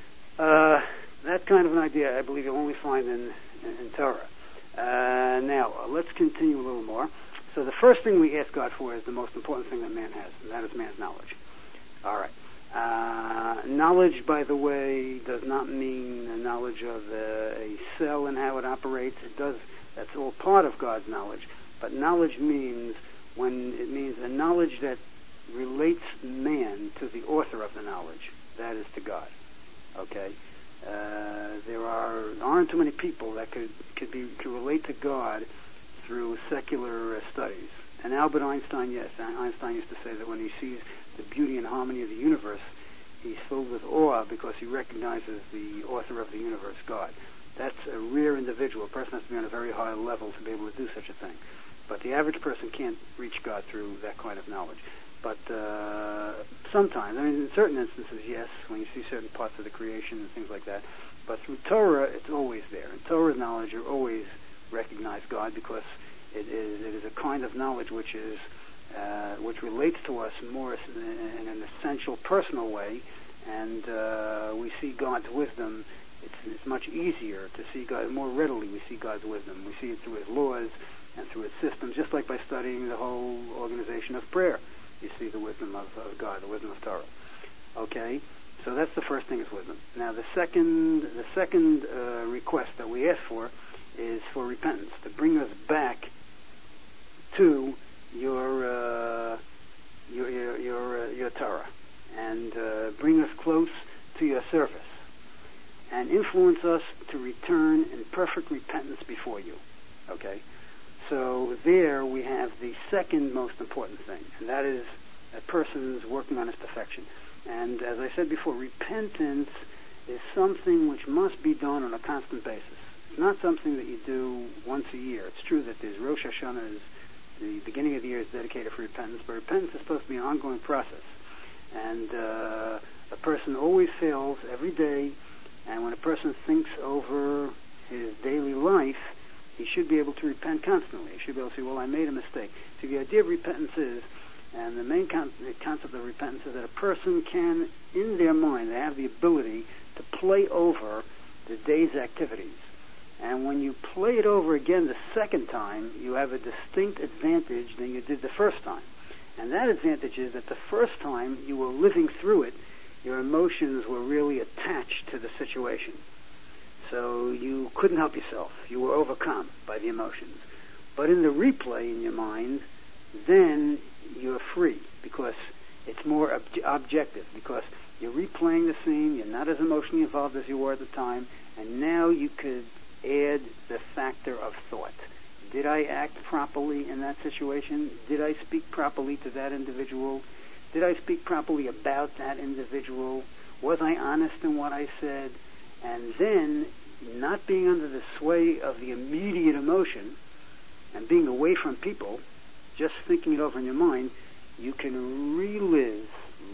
That kind of an idea, I believe, you'll only find in Torah. Now, let's continue a little more. So the first thing we ask God for is the most important thing that man has, and that is man's knowledge. All right. Knowledge, by the way, does not mean the knowledge of a cell and how it operates. It does. That's all part of God's knowledge. But knowledge means the knowledge that relates man to the author of the knowledge. That is to God. Okay. There aren't too many people that could relate to God through secular studies. And Albert Einstein, yes, Einstein used to say that when he sees the beauty and harmony of the universe, he's filled with awe because he recognizes the author of the universe, God. That's a rare individual. A person has to be on a very high level to be able to do such a thing. But the average person can't reach God through that kind of knowledge. But sometimes, I mean, in certain instances, yes, when you see certain parts of the creation and things like that. But through Torah, it's always there. In Torah's knowledge, you always recognize God because it is a kind of knowledge which relates to us more in an essential, personal way, and we see God's wisdom. It's much easier to see God more readily. We see God's wisdom. We see it through His laws and through His systems, just like by studying the whole organization of prayer. You see the wisdom of God, the wisdom of Torah. Okay, so that's the first thing is wisdom. Now the second request that we ask for is for repentance, to bring us back to your Torah, and bring us close to your service, and influence us to return in perfect repentance before you. Okay? So there we have the second most important thing, and that is a person's working on his perfection. And as I said before, repentance is something which must be done on a constant basis. It's not something that you do once a year. It's true that there's Rosh Hashanah, the beginning of the year is dedicated for repentance, but repentance is supposed to be an ongoing process. And a person always fails every day, and when a person thinks over his daily life, he should be able to repent constantly. He should be able to say, well, I made a mistake. So the idea of repentance is, and the main concept of repentance is that a person can, in their mind, they have the ability to play over the day's activities. And when you play it over again the second time, you have a distinct advantage than you did the first time. And that advantage is that the first time you were living through it, your emotions were really attached to the situation. So you couldn't help yourself. You were overcome by the emotions. But in the replay in your mind, then you're free because it's more objective, because you're replaying the scene, you're not as emotionally involved as you were at the time, and now you could add the factor of thought. Did I act properly in that situation? Did I speak properly to that individual? Did I speak properly about that individual? Was I honest in what I said? And then, not being under the sway of the immediate emotion and being away from people, just thinking it over in your mind, you can relive,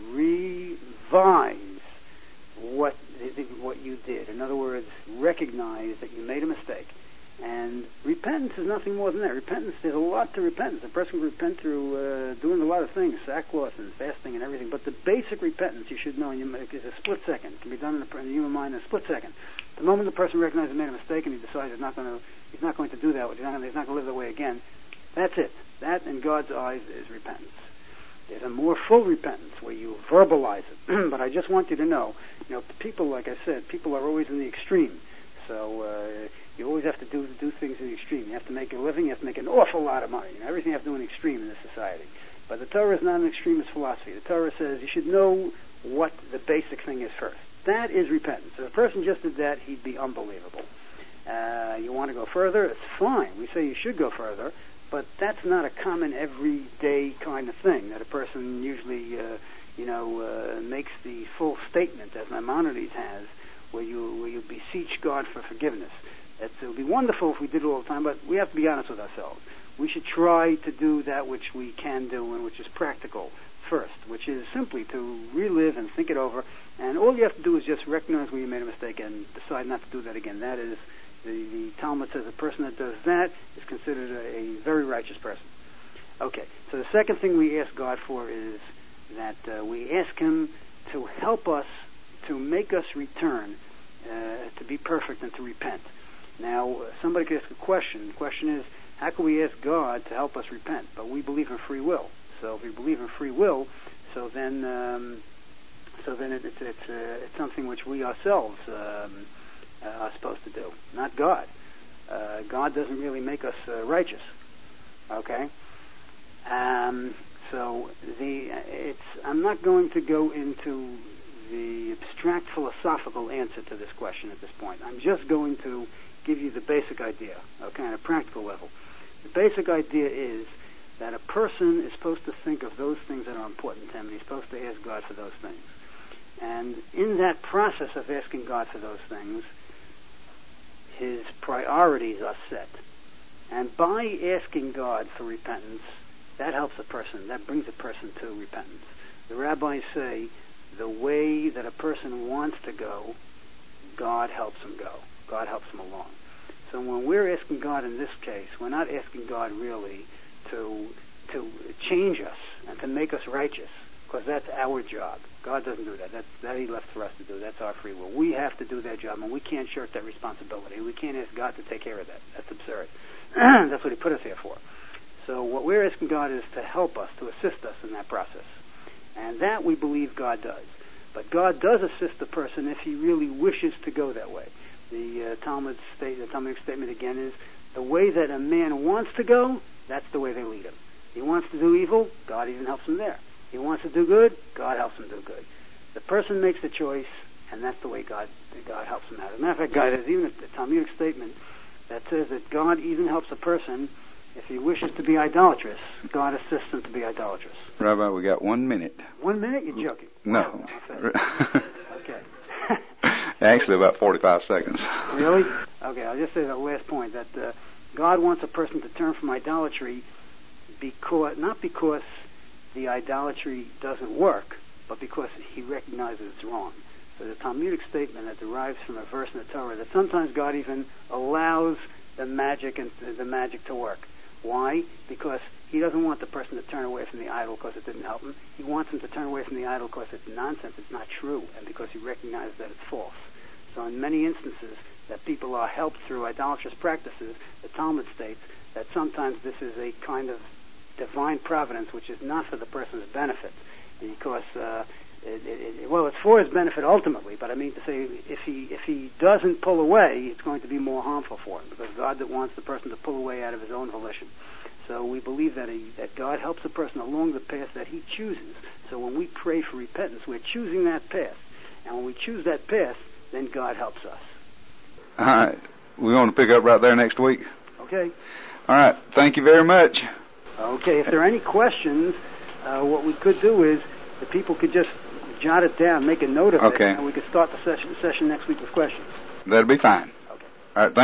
revise what you did. In other words, recognize that you made a mistake. And repentance is nothing more than that. Repentance, there's a lot to repentance. A person can repent through doing a lot of things, sackcloth and fasting and everything. But the basic repentance, you should know, is a split second. It can be done in the human mind in a split second. The moment the person recognizes he made a mistake and he decides he's not going to do that, he's not going to live that way again, that's it. That, in God's eyes, is repentance. There's a more full repentance where you verbalize it. But I just want you to know, people, like I said, people are always in the extreme. So you always have to do things in the extreme. You have to make a living. You have to make an awful lot of money. Everything you have to do in the extreme in this society. But the Torah is not an extremist philosophy. The Torah says you should know what the basic thing is first. That is repentance. If a person just did that, he'd be unbelievable. You want to go further? It's fine. We say you should go further. But that's not a common everyday kind of thing that a person usually, makes the full statement, as Maimonides has, where you beseech God for forgiveness. It would be wonderful if we did it all the time, but we have to be honest with ourselves. We should try to do that which we can do and which is practical first, which is simply to relive and think it over. And all you have to do is just recognize when you made a mistake and decide not to do that again. That is, the Talmud says a person that does that is considered a very righteous person. Okay, so the second thing we ask God for is that we ask Him to help us, to make us return, to be perfect and to repent. Now, somebody could ask a question. The question is, how can we ask God to help us repent? But we believe in free will. So if we believe in free will, so then it's something which we ourselves are supposed to do, not God. God doesn't really make us righteous. Okay. So I'm not going to go into the abstract philosophical answer to this question at this point. I'm just going to give you the basic idea, okay, on a practical level. The basic idea is that a person is supposed to think of those things that are important to him, and he's supposed to ask God for those things. And in that process of asking God for those things, his priorities are set. And by asking God for repentance, that helps a person, that brings a person to repentance. The rabbis say the way that a person wants to go, God helps him go. God helps him along. So when we're asking God in this case, we're not asking God really to change us and to make us righteous, because that's our job. God doesn't do that. That He left for us to do. That's our free will. We have to do that job, and we can't shirk that responsibility. We can't ask God to take care of that. That's absurd. That's what He put us here for. So what we're asking God is to help us, to assist us in that process. And that we believe God does. But God does assist the person if he really wishes to go that way. The Talmudic statement again is, the way that a man wants to go, that's the way they lead him. He wants to do evil, God even helps him there. He wants to do good, God helps him do good. The person makes the choice, and that's the way God helps him out. As a matter of fact, there's even a Talmudic statement that says that God even helps a person if he wishes to be idolatrous. God assists him to be idolatrous. Rabbi, we got 1 minute. 1 minute? You're joking. No. Okay. Actually, about 45 seconds. Really? Okay, I'll just say that last point, that God wants a person to turn from idolatry not because the idolatry doesn't work, but because he recognizes it's wrong. So the Talmudic statement that derives from a verse in the Torah, that sometimes God even allows the magic to work. Why? Because He doesn't want the person to turn away from the idol because it didn't help him. He wants him to turn away from the idol because it's nonsense, it's not true, and because he recognizes that it's false. So in many instances that people are helped through idolatrous practices, the Talmud states that sometimes this is a kind of divine providence which is not for the person's benefit, because it's for his benefit ultimately, but I mean to say, if he doesn't pull away, it's going to be more harmful for him, because God wants the person to pull away out of his own volition. So we believe that God helps a person along the path that He chooses. So when we pray for repentance, we're choosing that path. And when we choose that path, then God helps us. All right. We want to pick up right there next week? Okay. All right. Thank you very much. Okay. If there are any questions, what we could do is the people could just jot it down, make a note of it, and we could start the session next week with questions. That'll be fine. Okay. All right.